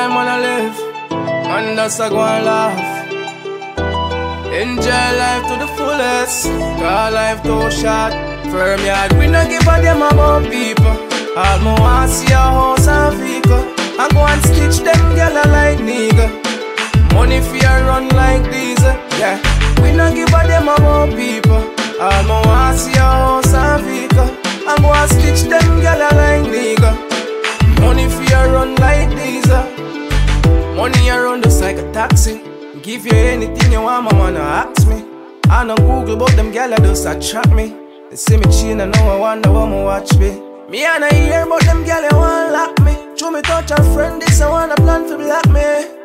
time when I live, man, that's a go and laugh. Enjoy life to the fullest, call life too short. Firm yard, we no give a damn about people. All me want see a house and vehicle. I go and stitch them gyal like nigga. Money for you run like diesel, yeah. We no give a damn about people. All me want see a house and vehicle. I go and stitch them gyal like nigga. Money for you run like diesel. Money around us like a taxi. Give you anything you want, my man, ask me. I no Google, but them gyal just attract me. They see me chain and now I wonder what me watch me. Me and I hear about them gyal they want lock me. Through me touch a friend, this I wanna plan to block me.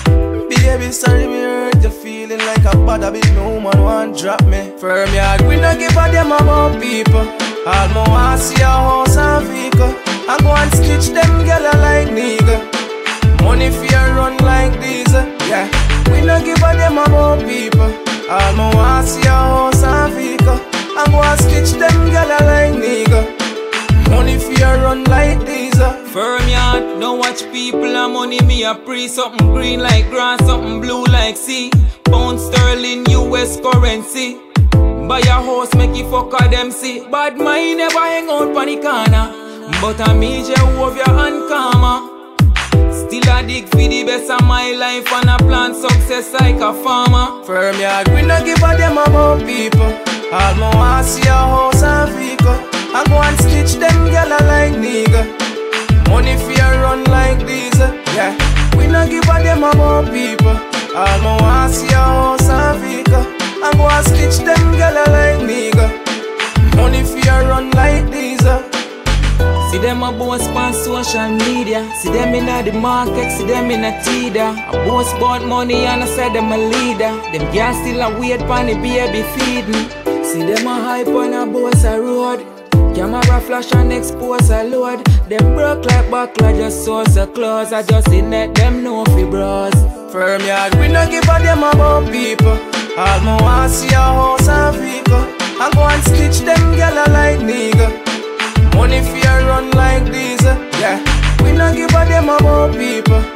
Baby, sorry me hurt you feeling like a bad bitch. No man want drop me. Firm yard, we no give a damn about people. All me want see a house and vehicle. I go and stitch them gyal like nigga. Money for you run like diesel, yeah. We no give a damn about people. All me want see a house and vehicle. I go and stitch them gyal like nigga. Money for you run like diesel. Firm yard, don't watch people and money. Me a pre something green like grass, something blue like sea. Pound sterling, US currency. Buy a house, make it fuck a them see. Bad mind never hang out pon the corner. But a me Jehovah and karma. Still a dig for the best of my life and a plan success like a farmer. Firm yard, we no give a damn about people. All me want see a house and vehicle. I go and stitch them gyal like nigga. Money for you run like diesel, yeah. We no give a damn about people. All me want see a house and vehicle. I go and stitch them gyal like nigga. Money for you run like diesel. See them a boast on social media. See them in the market, see them in a Tida. A boast about money and I say them a leader. Them girls still a wait pon the baby feeding. See them a hype on a boss a road. Camera flash and expose a load. Them broke like buckler, just source a clothes. I just in let them know fi bros. Firm yard, we no give a damn about people. All me want see a house and vehicle. I go and stitch them gyal like nigga. Money for you run like diesel, yeah. We no give a damn about people.